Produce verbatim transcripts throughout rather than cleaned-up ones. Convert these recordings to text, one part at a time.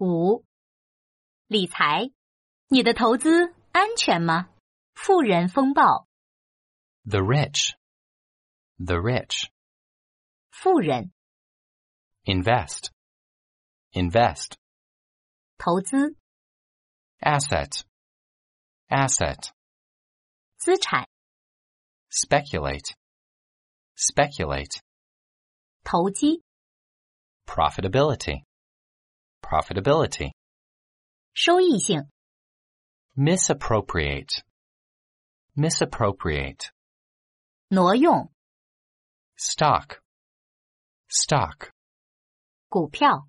五、理财，你的投资安全吗？富人风暴。 The rich. The rich. 富人。 Invest. Invest. 投资。 Asset. Asset. 资产。 Speculate. Speculate. 投机。 Profitability. Profitability. 收益性。 Misappropriate. Misappropriate. 挪用。 Stock. Stock. 股票。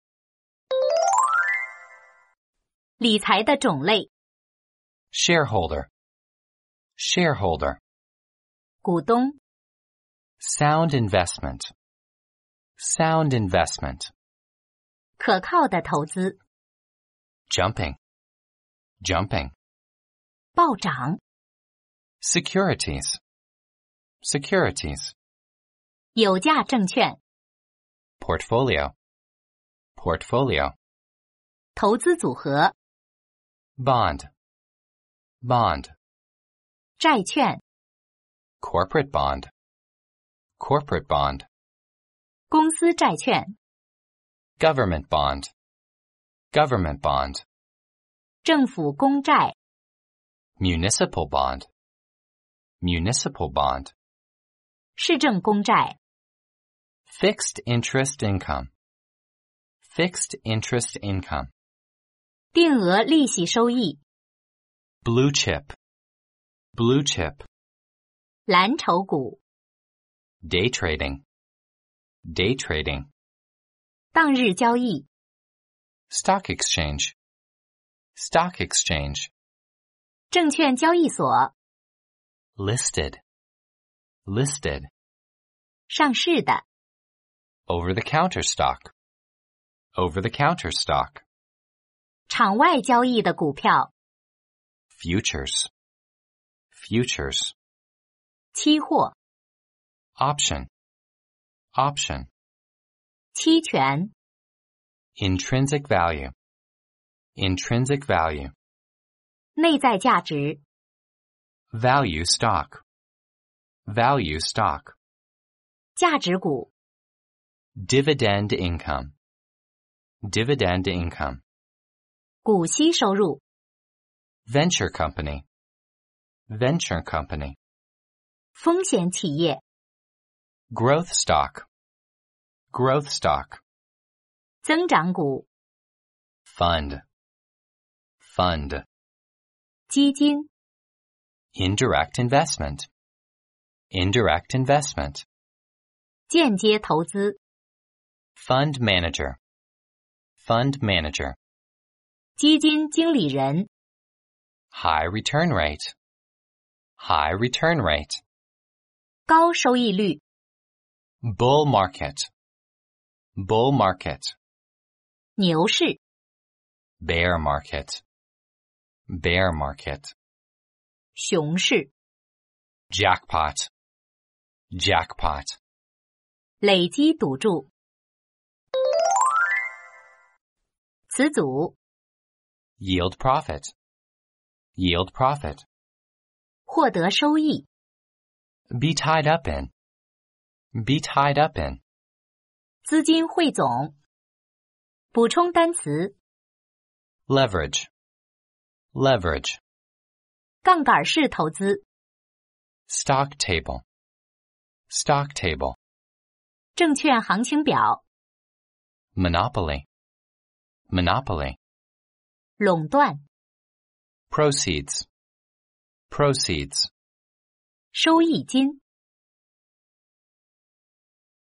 理财的种类。 Shareholder. Shareholder. 股东。 Sound investment. Sound investment. 可靠的投资。 Jumping. Jumping. 暴涨。 Securities. Securities. 有价证券。 Portfolio. Portfolio. 投资组合。 Bond. Bond. 债券。 Corporate bond. Corporate bond. 公司债券。 Government bond. Government bond. 政府公债。 Municipal bond. Municipal bond. 市政公债。 Fixed interest income. Fixed interest income. 定额利息收益。 Blue chip. Blue chip. 蓝筹股。 Day trading. Day trading. 当日交易。 Stock exchange. Stock exchange. 证券交易所。 Listed. Listed. 上市的。 Over-the-counter stock. Over-the-counter stock. 场外交易的股票。 Futures. Futures. 期货。 Option. Option. 期权。 Intrinsic value. Intrinsic value. 内在价值。 Value stock. Value stock. 价值股。 Dividend income. Dividend income. 股息收入。 Venture company. Venture company. 风险企业。 Growth stock. Growth stock. 增长股。 Fund. Fund. 基金。 Indirect investment. Indirect investment. 间接投资。 Fund manager. Fund manager. 基金经理人。 High return rate. High return rate. 高收益率。 Bull market. Bull market. 牛市。 Bear market. Bear market. 熊市。 Jackpot. Jackpot. 累积赌注。词组。 Yield profit. Yield profit. 获得收益。 Be tied up in. Be tied up in. 资金汇总。补充单词。 Leverage. Leverage. 杠杆式投资。 Stock table. Stock table. 证券行情表。 Monopoly. Monopoly. 垄断。 Proceeds. Proceeds. 收益金。